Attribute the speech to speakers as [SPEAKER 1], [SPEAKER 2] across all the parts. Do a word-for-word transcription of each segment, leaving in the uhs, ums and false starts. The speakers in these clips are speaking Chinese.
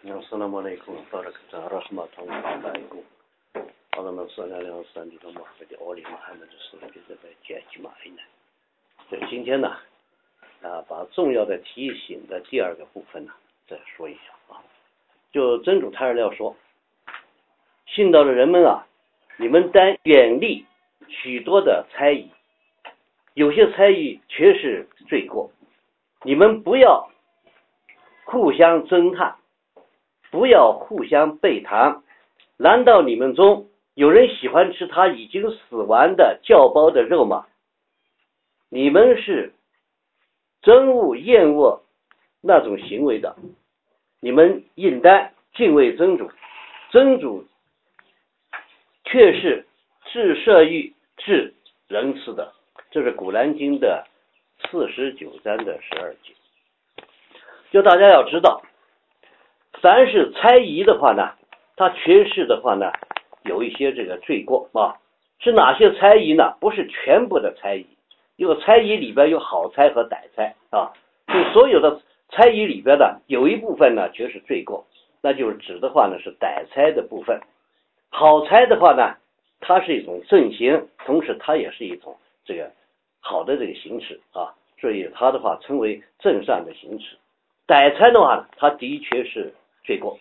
[SPEAKER 1] السلام عليكم ورحمة الله وبركاته. اللهم صل على سيدنا محمد وعلى محمد صلى الله عليه وسلم。这今天呢，啊，把重要的提醒的第二个部分呢，再说一下啊。就真主太料说，信道的人们啊，你们当远离许多的猜疑，有些猜疑却是罪过，你们不要互相侦探，不要互相背谈。难道你们中有人喜欢吃他已经死亡的教包的肉吗？你们是憎恶厌恶那种行为的，你们应当敬畏真主，真主却是至赦欲至仁慈的。这是古兰经的四十九章的十二节。就大家要知道，凡是猜疑的话呢，它确实的话呢，有一些这个罪过啊。是哪些猜疑呢？不是全部的猜疑，因为猜疑里边有好猜和歹猜啊。就所有的猜疑里边的有一部分呢，却是罪过，那就是指的话呢是歹猜的部分。好猜的话呢，它是一种正行，同时它也是一种这个好的这个行持啊，所以它的话称为正善的行持。歹猜的话呢，它的确是罪过。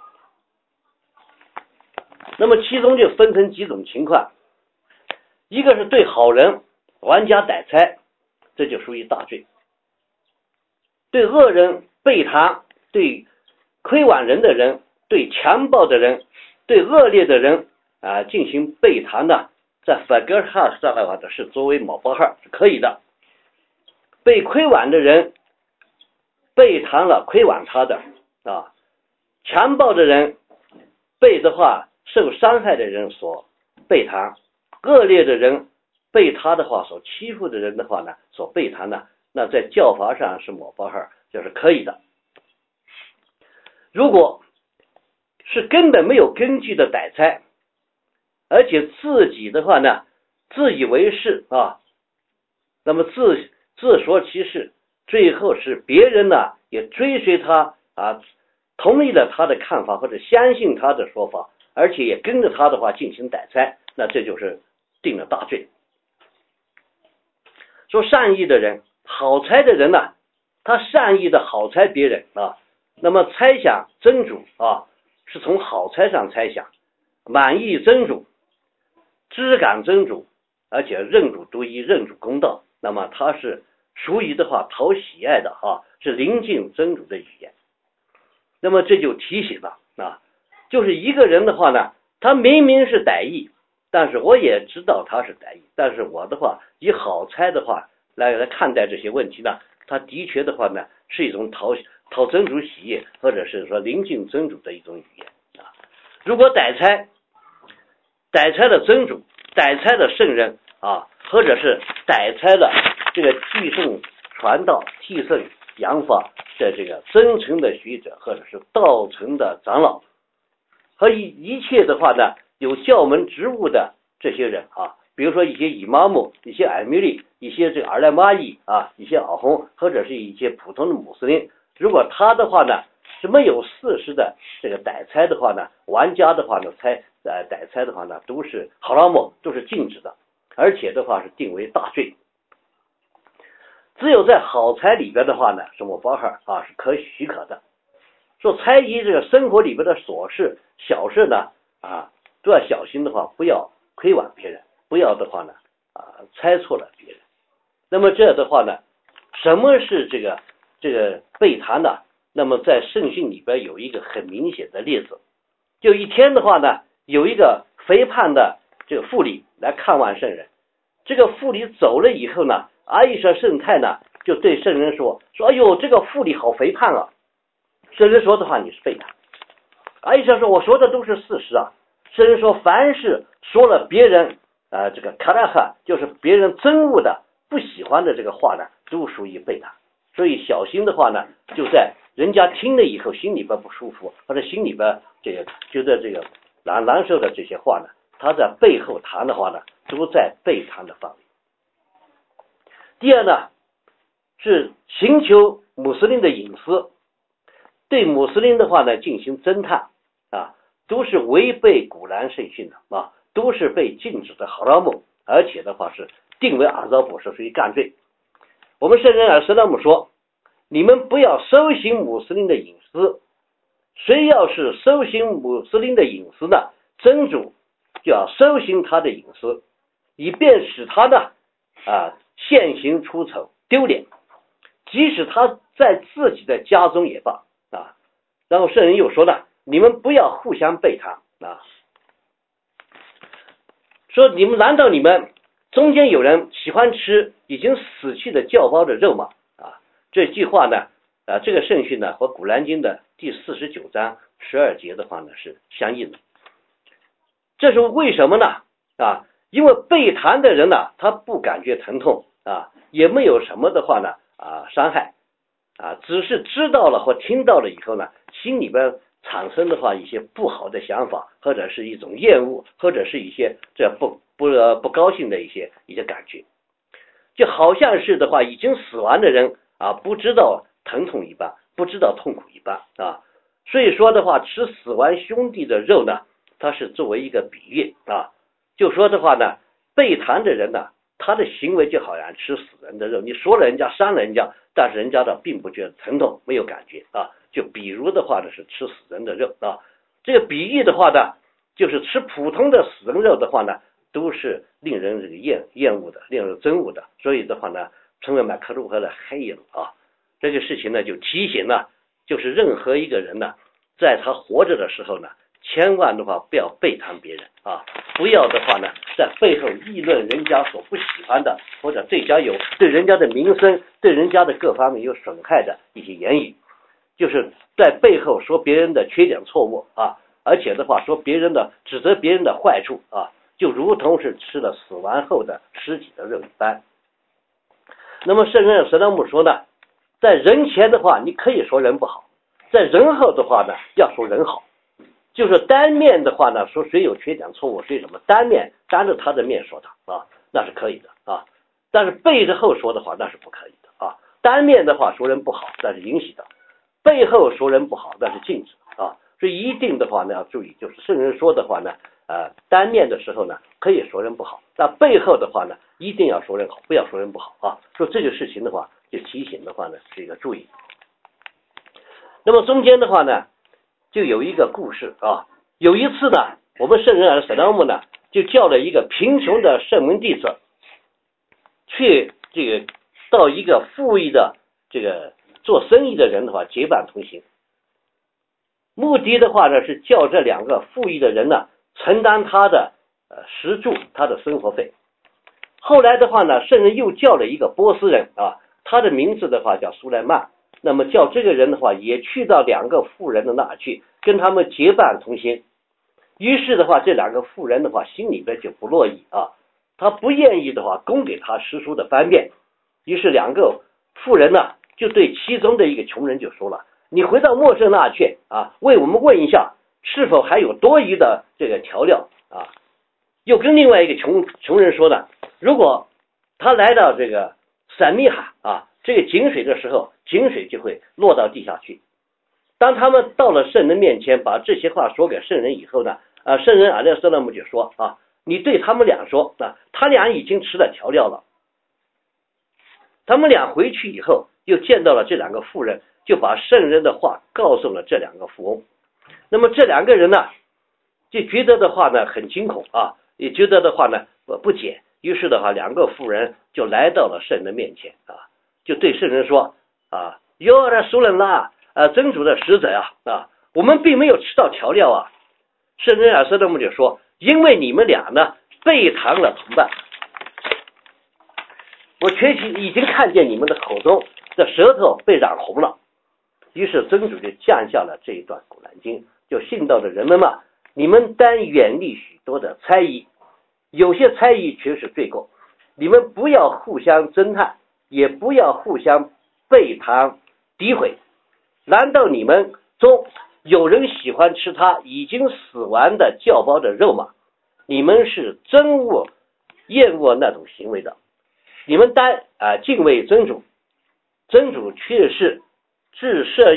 [SPEAKER 1] 那么其中就分成几种情况，一个是对好人玩家歹猜，这就属于大罪；对恶人背谈，对亏枉人的人，对强暴的人，对恶劣的人啊进行背谈的，在法格哈上的话的是作为某包号是可以的。被亏枉的人背谈了亏枉他的啊，强暴的人被的话受伤害的人所背谈，恶劣的人被他的话所欺负的人的话呢所背谈呢，那在教法上是某包号，就是可以的。如果是根本没有根据的歹猜，而且自己的话呢自以为是啊，那么自自说其是，最后是别人呢也追随他啊，同意了他的看法或者相信他的说法，而且也跟着他的话进行歹猜，那这就是定了大罪。说善意的人好猜的人呢，他善意的好猜别人啊，那么猜想真主啊，是从好猜上猜想，满意真主，知感真主，而且认主独一，认主公道，那么他是属于的话讨喜爱的啊，是临近真主的语言。那么这就提醒了啊，就是一个人的话呢，他明明是歹意，但是我也知道他是歹意，但是我的话以好猜的话来来看待这些问题呢，他的确的话呢是一种讨讨真主喜悦，或者是说临近真主的一种语言啊。如果歹猜歹猜的真主，歹猜的圣人啊，或者是歹猜的这个寄送传道替圣扬法的这个真诚的学者，或者是道成的长老，和一一切的话呢有教门职务的这些人啊，比如说一些以妈木，一些艾米利，一些这个尔莱玛伊啊，一些尔红，或者是一些普通的穆斯林，如果他的话呢是没有事实的这个歹猜的话呢，玩家的话呢猜呃歹猜的话呢都是好拉姆，都是禁止的，而且的话是定为大罪。只有在好猜里边的话呢，什么包号啊是可许可的。说猜疑这个生活里边的琐事小事呢啊，都要小心的话，不要亏枉别人，不要的话呢啊猜错了别人。那么这的话呢，什么是这个这个背谈呢？那么在圣训里边有一个很明显的例子，就一天的话呢，有一个肥胖的这个妇女来看望圣人，这个妇女走了以后呢，阿伊舍圣太呢就对圣人说说哎呦，这个妇女好肥胖啊。圣人说的话你是背谈。阿伊舍说我说的都是事实啊。圣人说凡是说了别人呃这个卡拉哈，就是别人憎恶的不喜欢的这个话呢，都属于背谈。所以小心的话呢，就在人家听了以后心里边不舒服，或者心里边这个觉得这个难难受的这些话呢，他在背后谈的话呢，都在背谈的范围。第二呢，是寻求穆斯林的隐私， 对穆斯林的话呢进行侦探啊，都是违背古兰圣训的啊，都是被禁止的哈拉姆，而且的话是定为阿扎布，是属于干罪。我们圣人尔斯拉姆说，你们不要搜寻穆斯林的隐私，谁要是搜寻穆斯林的隐私呢，真主就要搜寻他的隐私，以便使他呢啊现行出丑丢脸，即使他在自己的家中也罢啊。然后圣人又说了，你们不要互相背叛啊，说你们难道你们中间有人喜欢吃已经死去的教胞的肉吗？啊，这句话呢啊，这个圣训呢和古兰经的第四十九章十二节的话呢是相应的。这是为什么呢？啊，因为被弹的人呢，他不感觉疼痛啊，也没有什么的话呢啊伤害啊，只是知道了或听到了以后呢，心里边产生的话一些不好的想法，或者是一种厌恶，或者是一些这不不不高兴的一些一些感觉，就好像是的话已经死亡的人啊，不知道疼痛一般，不知道痛苦一般啊。所以说的话，吃死亡兄弟的肉呢，它是作为一个比喻啊，就说的话呢，被弹的人呢，他的行为就好像吃死人的肉，你说了人家伤了人家，但是人家呢并不觉得疼痛，没有感觉啊。就比如的话呢是吃死人的肉啊，这个比喻的话呢，就是吃普通的死人肉的话呢，都是令人这个厌厌恶的，令人憎恶的，所以的话呢，称为马克路和的黑了啊。这个事情呢就提醒呢，就是任何一个人呢，在他活着的时候呢，千万的话不要背叛别人啊，不要的话呢，在背后议论人家所不喜欢的，或者对家有对人家的名声、对人家的各方面有损害的一些言语，就是在背后说别人的缺点错误啊，而且的话说别人的指责别人的坏处啊，就如同是吃了死亡后的尸体的肉一般。那么圣人舍拉姆说呢，在人前的话你可以说人不好，在人后的话呢要说人好，就是单面的话呢说谁有缺点错误谁什么，单面当着他的面说他啊，那是可以的啊，但是背着后说的话那是不可以的啊。单面的话说人不好那是允许的，背后说人不好那是禁止啊。所以一定的话呢要注意，就是圣人说的话呢呃，单面的时候呢可以说人不好，但背后的话呢一定要说人好，不要说人不好啊。说这个事情的话就提醒的话呢是一个注意。那么中间的话呢就有一个故事啊，有一次呢我们圣人尔舍拉姆呢就叫了一个贫穷的圣门弟子去这个到一个富裕的这个做生意的人的话结伴同行，目的的话呢是叫这两个富裕的人呢承担他的呃食住他的生活费。后来的话呢圣人又叫了一个波斯人啊，他的名字的话叫苏莱曼，那么叫这个人的话也去到两个富人的那去跟他们结伴同行。于是的话这两个富人的话心里边就不乐意啊，他不愿意的话供给他食书的方便，于是两个富人呢就对其中的一个穷人就说了，你回到陌生那去啊，为我们问一下是否还有多余的这个调料啊。又跟另外一个穷穷人说呢，如果他来到这个散密哈啊这个井水的时候，井水就会落到地下去。当他们到了圣人面前把这些话说给圣人以后呢啊，圣人阿列瑟勒姆就说啊，你对他们俩说啊，他俩已经吃了调料了。他们俩回去以后又见到了这两个妇人，就把圣人的话告诉了这两个富翁。那么这两个人呢就觉得的话呢很惊恐啊，也觉得的话呢不解，于是的话两个妇人就来到了圣人面前啊，就对圣人说啊，哟拉苏人啦啊，真主的使者呀 啊, 啊，我们并没有吃到调料啊。圣人尔瑟勒姆就说，因为你们俩呢背叛了同伴，我确实已经看见你们的口中的舌头被染红了。于是真主就降下了这一段古兰经，就信道的人们嘛，你们当远离许多的猜疑，有些猜疑却是罪过，你们不要互相侦探，也不要互相背叛诋毁。难道你们中有人喜欢吃他已经死亡的教胞的肉吗？你们是憎恶厌恶那种行为的，你们当啊敬畏真主，真主却是至赦欲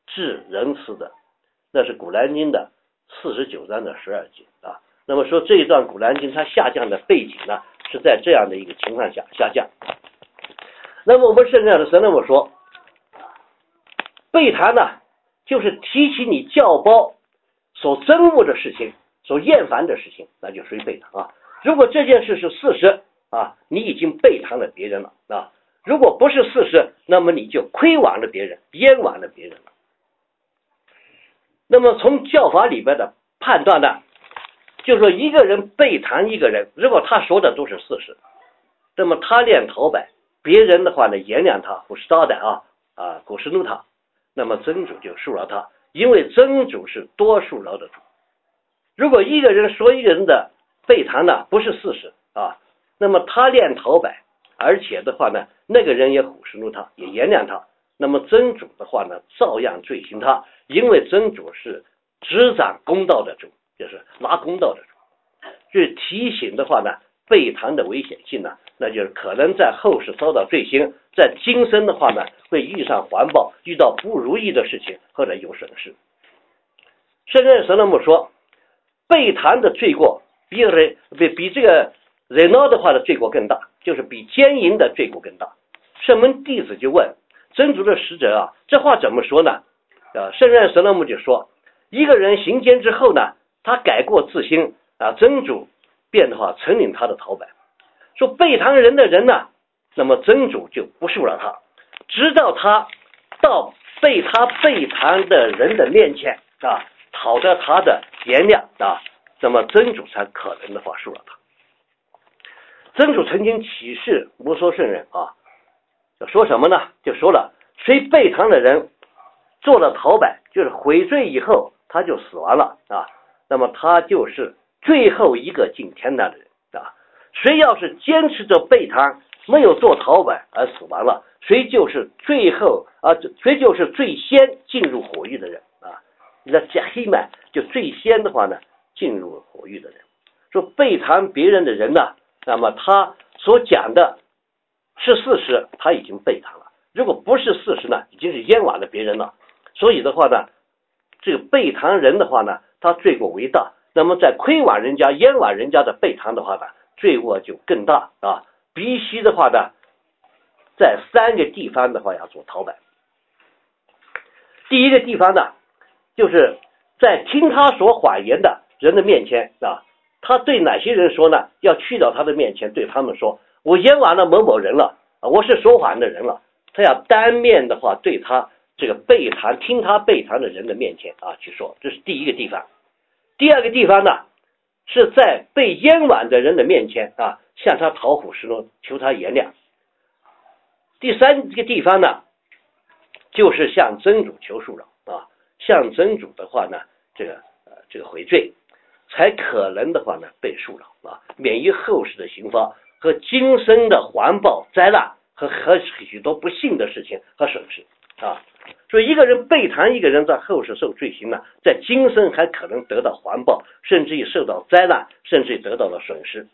[SPEAKER 1] 至仁慈的，那是古兰经的四十九章的十二节啊。那么说这一段古兰经它下降的背景呢，是在这样的一个情况下下降。那么我们圣教的神那么说，背谈呢，就是提起你教胞所憎恶的事情，所厌烦的事情，那就属于背谈啊。如果这件事是事实啊，你已经背叛了别人了啊。如果不是事实，那么你就亏枉了别人，冤枉了别人了。那么从教法里边的判断呢，就是说一个人背谈一个人，如果他说的都是事实，那么他恋讨摆，别人的话呢原谅他，不是招待啊啊，古时怒他，那么真主就恕饶他，因为真主是多数饶的主。如果一个人说一个人的背谈呢不是事实啊，那么他恋讨摆，而且的话呢，那个人也虎视怒他，也原谅他，那么真主的话呢，照样罪行他，因为真主是执掌公道的主，就是拿公道的主。所以提醒的话呢，背谈的危险性呢，那就是可能在后世遭到罪行，在今生的话呢，会遇上环报，遇到不如意的事情，或者有损失。圣人神那么说，背谈的罪过比人比比这个人闹的话的罪过更大，就是比奸淫的罪过更大。圣门弟子就问真主的使者啊，这话怎么说呢？啊，圣人神那么就说，一个人行奸之后呢，他改过自新啊，真主便的话承领他的讨摆。说背谈人的人呢，那么真主就不恕了他，直到他到被他背谈的人的面前啊，讨得他的原谅啊，那么真主才可能的话恕了他。真主曾经启示摩梭圣人啊，说什么呢？就说了，谁背谈的人做了讨摆，就是悔罪以后他就死亡了啊，那么他就是最后一个进天堂的人啊。谁要是坚持着背谈，没有做讨摆而死亡了，谁就是最后啊，谁就是最先进入火狱的人啊。那加黑曼就最先的话呢，进入火狱的人。说背谈别人的人呢，那么他所讲的是事实，他已经背谈了；如果不是事实呢，已经是冤枉了别人了。所以的话呢，这个背谈人的话呢，他罪过为大。那么在亏枉人家、冤枉人家的背谈的话呢，罪过就更大啊！必须的话呢，在三个地方的话要做讨摆。第一个地方呢，就是在听他说谎言的人的面前啊，他对哪些人说呢？要去到他的面前对他们说，我冤枉了某某人了，我是说谎的人了。他要当面的话对他这个背谈听他背谈的人的面前啊去说，这是第一个地方。第二个地方呢，是在被冤枉的人的面前啊向他讨虎示怒，求他原谅。第三个地方呢，就是向真主求恕饶啊，向真主的话呢，这个呃这个悔罪，才可能的话呢被恕饶啊，免于后世的刑罚和今生的环报灾难和和许多不幸的事情和损失啊。所以一个人背谈一个人，在后世受罪行呢，在今生还可能得到环报，甚至于受到灾难，甚至于得到了损失。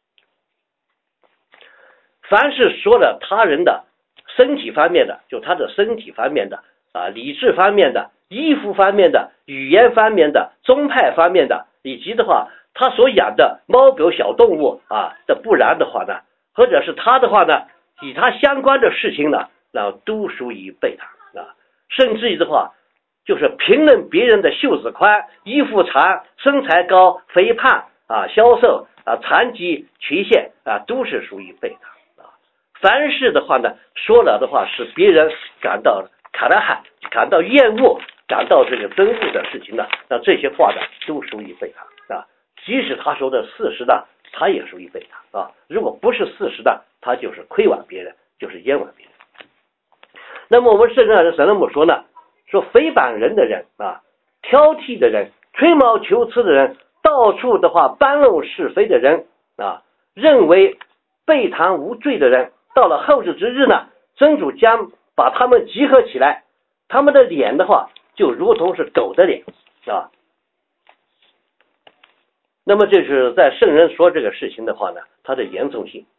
[SPEAKER 1] 凡是说了他人的身体方面的，就他的身体方面的啊，理智方面的，衣服方面的，语言方面的，宗派方面的，以及的话他所养的猫狗小动物啊的，不然的话呢，或者是他的话呢，与他相关的事情呢，那都属于背谈啊。甚至于的话，就是评论别人的袖子宽、衣服长、身材高、肥胖啊、消瘦啊、残疾、缺陷啊，都是属于背谈啊。凡是的话呢，说了的话使别人感到卡拉罕、感到厌恶、感到这个憎恶的事情呢，那这些话呢，都属于背谈啊。即使他说的事实呢，他也属于背谈啊。如果不是事实的，他就是亏枉别人，就是冤枉别人。那么我们圣人神那么说呢，说诽谤人的人啊，挑剔的人，吹毛求疵的人，到处的话搬弄是非的人啊，认为背谈无罪的人，到了后世之日呢，真主将把他们集合起来，他们的脸的话就如同是狗的脸啊。那么这是在圣人说这个事情的话呢，它的严重性。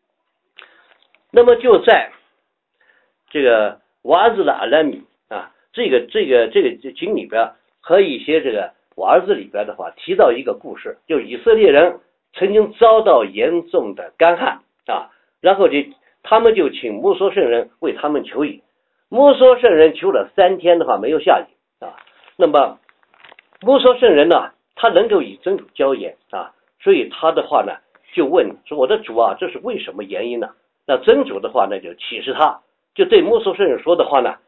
[SPEAKER 1] 那么就在这个瓦兹的阿拉米啊， 这个这个这个经里边和一些这个我儿子里边的话提到一个故事，就是以色列人曾经遭到严重的干旱啊，然后就他们就请摩梭圣人为他们求雨，摩梭圣人求了三天的话没有下雨啊，那么摩梭圣人呢，他能够与真主交言啊，所以他的话呢就问说我的主啊，这是为什么原因呢？那真主的话呢就启示他，就对摩梭圣人说的话呢，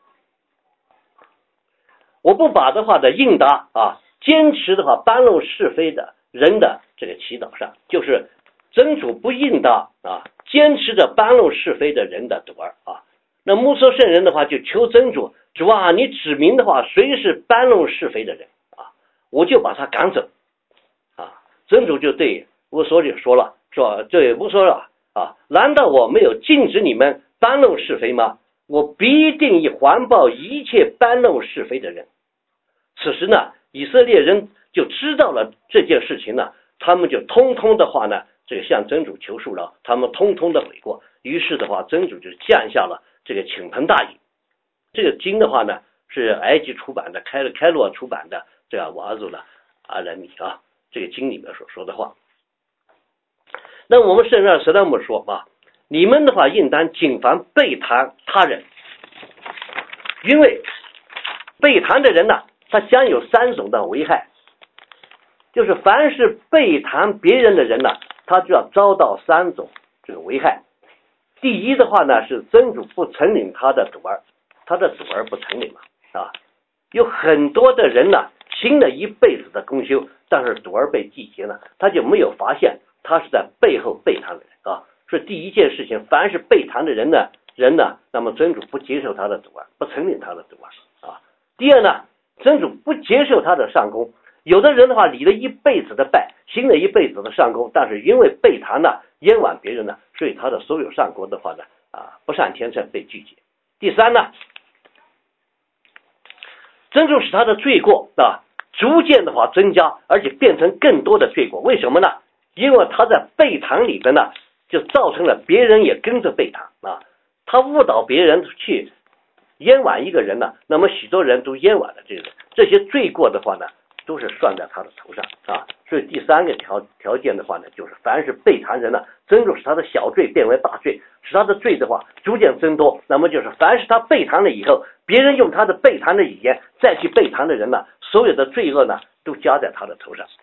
[SPEAKER 1] 我不把的话的应答啊，坚持的话搬弄是非的人的这个祈祷上，就是真主不应答啊，坚持着搬弄是非的人的德儿啊。那摩梭圣人的话就求真主，主啊，你指明的话谁是搬弄是非的人啊，我就把他赶走啊。真主就对摩梭就说了，说对摩梭了啊，难道我没有禁止你们搬弄是非吗？我必定以环抱一切搬弄是非的人。此时呢，以色列人就知道了这件事情呢，他们就通通的话呢，这个向真主求恕了，他们通通的悔过。于是的话，真主就降下了这个倾盆大雨。这个经的话呢，是埃及出版的，开开罗出版的这个瓦祖的阿兰米啊，这个经里面所说的话。那我们圣人舍勒姆说啊，你们的话应当谨防背叛他人，因为背叛的人呢，他将有三种的危害，就是凡是背叛别人的人呢，他就要遭到三种这个危害。第一的话呢，是真主不承领他的主儿，他的主儿不承领嘛啊，有很多的人呢，行了一辈子的功修，但是主儿被拒绝了，他就没有发现他是在背后背叛的人啊。所以第一件事情，凡是背叛的人呢，人呢，那么真主不接受他的主儿，不承领他的主儿啊。第二呢，真主不接受他的上功。有的人的话，理了一辈子的拜，行了一辈子的上功，但是因为背叛呢，冤枉别人呢，所以他的所有上功的话呢，啊，不善天成被拒绝。第三呢，真主使他的罪过啊，逐渐的话增加，而且变成更多的罪过。为什么呢？因为他在背叛里边呢，就造成了别人也跟着背叛啊，他误导别人去冤枉一个人呢，那么许多人都冤枉了这个人，这些罪过的话呢，都是算在他的头上啊。所以第三个条条件的话呢，就是凡是背叛人呢，真主使他的小罪变为大罪，使他的罪的话逐渐增多。那么就是凡是他背叛了以后，别人用他的背叛的语言再去背叛的人呢，所有的罪恶呢都加在他的头上。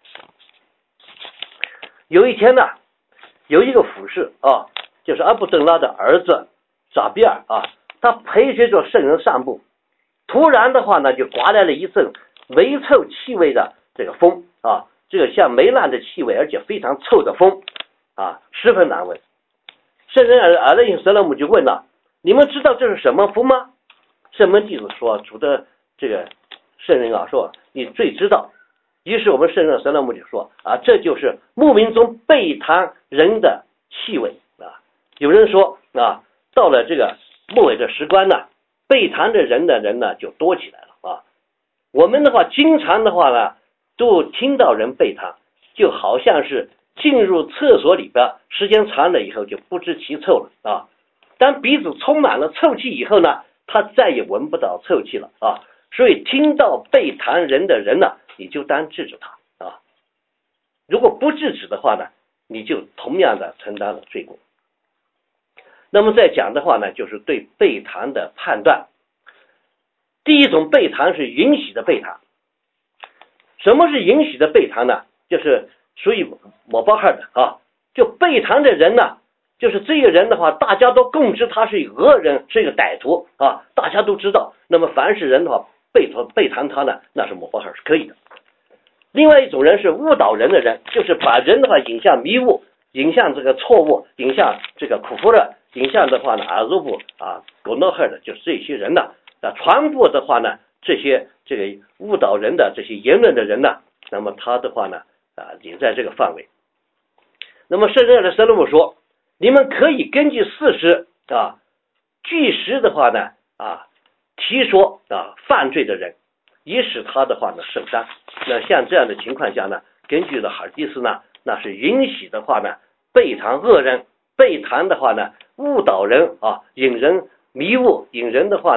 [SPEAKER 1] 有一天呢，有一个武士啊，就是阿卜杜拉的儿子扎比尔啊，他陪随着圣人散步，突然的话呢，就刮来了一阵霉臭气味的这个风啊，这个像霉烂的气味，而且非常臭的风啊，十分难闻。圣人阿勒因舍勒姆就问了：“你们知道这是什么风吗？”圣门弟子说：“主的这个圣人啊，说你最知道。”于是我们圣人舍勒姆就说：“啊，这就是牧民中背叛人的气味啊。”有人说啊，到了这个末尾的时关呢，背叛的人的人呢就多起来了啊。我们的话经常的话呢都听到人背叛，就好像是进入厕所里边时间长了以后就不知其臭了啊。当鼻子充满了臭气以后呢，他再也闻不到臭气了啊。所以听到背叛人的人呢，你就当制止他啊。如果不制止的话呢，你就同样的承担了罪过。那么再讲的话呢，就是对背叛的判断。第一种背叛是允许的背叛。什么是允许的背叛呢？就是属于摩巴赫的啊，就背叛的人呢，就是这个人的话，大家都共知他是一个恶人，是一个歹徒啊，大家都知道。那么凡是人的话背背叛他呢，那是摩巴赫是可以的。另外一种人是误导人的人，就是把人的话引向迷雾，引向这个错误，引向这个苦夫勒，引向的话呢阿鲁布啊狗诺赫的，就是这些人呢啊传播的话呢，这些这个误导人的这些言论的人呢，那么他的话呢啊也在这个范围。那么圣人的舍勒姆说，你们可以根据事实啊据实的话呢啊提说啊犯罪的人，以使他的话呢受伤。那像这样的情况下呢，根据的哈迪斯呢，那是允许的话呢背叛恶人，背叛的话呢误导人啊，引人迷雾，引人的话呢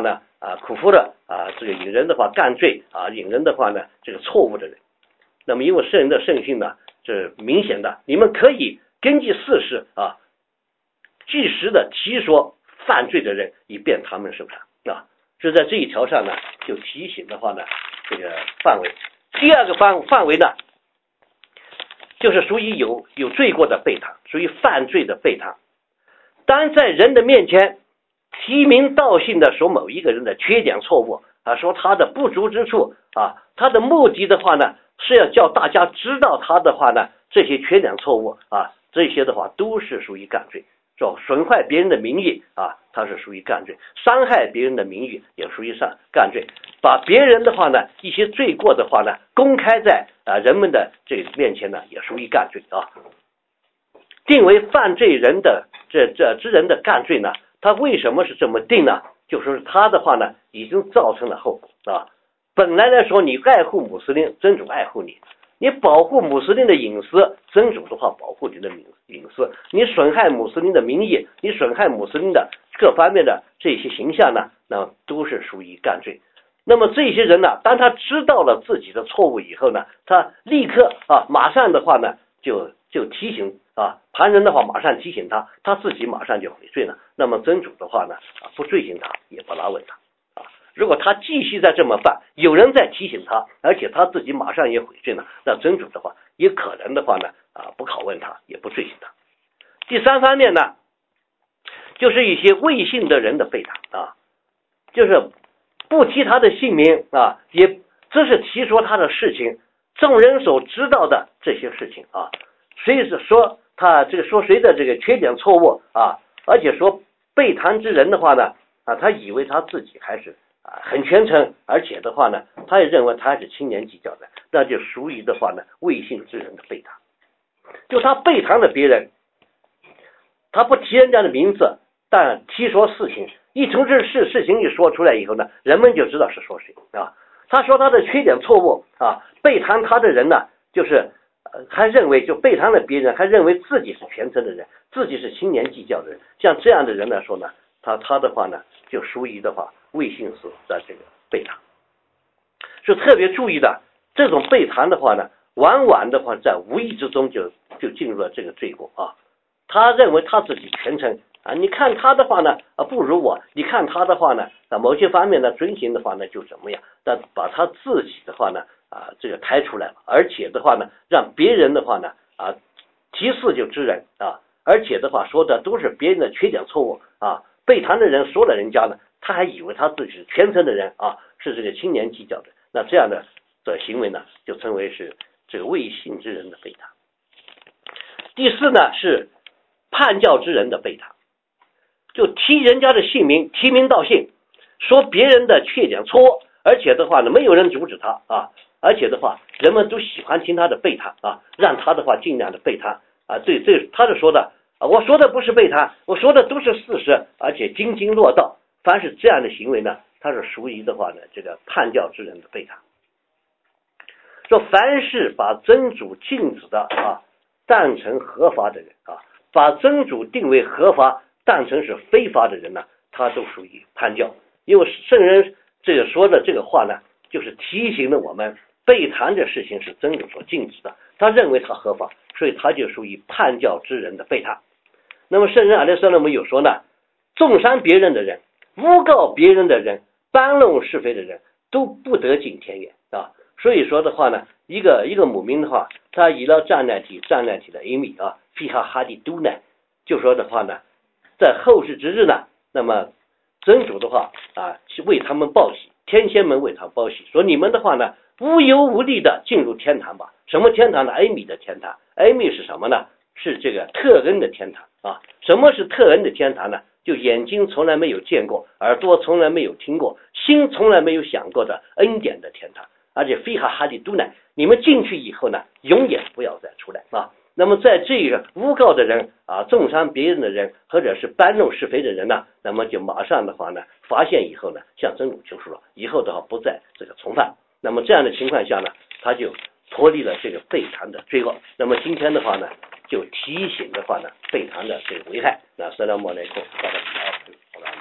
[SPEAKER 1] 啊苦服的啊这个引人的话干罪啊引人的话呢这个错误的人。那么因为圣人的圣性呢是明显的，你们可以根据事实啊据实的提说犯罪的人，以便他们受罚啊。是在这一条上呢就提醒的话呢这个范围。第二个范范围呢就是属于有有罪过的背堂，属于犯罪的背堂。当在人的面前提名道姓的说某一个人的缺点错误啊，说他的不足之处啊，他的目的的话呢是要叫大家知道他的话呢这些缺点错误啊，这些的话都是属于干罪，说损坏别人的名誉啊，它是属于干罪，伤害别人的名誉也属于上干罪，把别人的话呢一些罪过的话呢公开在啊人们的这个面前呢也属于干罪啊。定为犯罪人的这这之人的干罪呢，他为什么是这么定呢？就说是他的话呢已经造成了后果啊。本来来说你爱护穆斯林，真主爱护你，你保护穆斯林的隐私，真主的话保护你的隐私，你损害穆斯林的名义，你损害穆斯林的各方面的这些形象呢，那都是属于干罪。那么这些人呢，当他知道了自己的错误以后呢，他立刻啊马上的话呢就就提醒啊旁人的话马上提醒他，他自己马上就悔罪了。那么真主的话呢啊不罪行他，也不拉问他啊。如果他继续再这么犯，有人在提醒他，而且他自己马上也悔罪了，那真主的话也可能的话呢啊不拷问他，也不罪行他。第三方面呢，就是一些未信的人的背堂啊，就是不提他的姓名啊，也只是提说他的事情，众人所知道的这些事情啊，谁是说他这个说谁的这个缺点错误啊，而且说背堂之人的话呢啊，他以为他自己还是啊很虔诚，而且的话呢，他也认为他是轻年计较的，那就属于的话呢未信之人的背堂。就他背堂的别人，他不提人家的名字，但提说事情，一从这事事情一说出来以后呢，人们就知道是说谁啊。他说他的缺点错误啊，背堂他的人呢，就是呃还认为就背堂的别人，还认为自己是虔诚的人，自己是轻年计较的人，像这样的人来说呢，他他的话呢，就属于的话未信时的这个背堂。是特别注意的，这种背堂的话呢，往往的话在无意之中就就进入了这个罪过啊。他认为他自己虔诚啊，你看他的话呢啊不如我，你看他的话呢啊某些方面呢遵行的话呢就怎么样，但把他自己的话呢啊这个抬出来了，而且的话呢让别人的话呢啊提示就知人啊，而且的话说的都是别人的缺点错误啊，背堂的人说了人家呢，他还以为他自己是虔诚的人啊，是这个轻年计较的，那这样的的行为呢就称为是这个未信之人的背堂。第四呢是叛教之人的背堂，就提人家的姓名，提名道姓，说别人的缺点错误，而且的话呢没有人阻止他啊，而且的话人们都喜欢听他的背堂啊，让他的话尽量的背堂啊，对对，他是说的啊，我说的不是背堂，我说的都是事实，而且津津乐道，凡是这样的行为呢，他是属于的话呢这个叛教之人的背堂。说凡是把真主禁止的啊当成合法的人啊，把真主定为合法当成是非法的人呢，他都属于叛教。因为圣人这个说的这个话呢，就是提醒了我们背堂的事情是真主所禁止的，他认为他合法，所以他就属于叛教之人的背堂。那么圣人阿里斯兰有说呢，中伤别人的人，诬告别人的人，搬弄是非的人都不得进天园啊。所以说的话呢，一个一个母民的话，他以了占赖体占赖体的 A 米啊，菲哈哈迪都呢，就说的话呢，在后世之日呢，那么真主的话啊，为他们报喜，天仙们为他们报喜，说你们的话呢，无忧无虑的进入天堂吧。什么天堂呢？ A 米的天堂。 A 米是什么呢？是这个特恩的天堂啊。什么是特恩的天堂呢？就眼睛从来没有见过，耳朵从来没有听过，心从来没有想过的恩典的天堂。而且非哈哈利都呢，你们进去以后呢，永远不要再出来啊。那么在这个诬告的人啊，重伤别人的人，或者是搬弄是非的人呢，那么就马上的话呢，发现以后呢，向真主求赎了，以后的话不再这个从犯。那么这样的情况下呢，他就脱离了这个背堂的罪恶。那么今天的话呢，就提醒的话呢，背堂的这个危害。那斯拉莫雷克，好的，好的。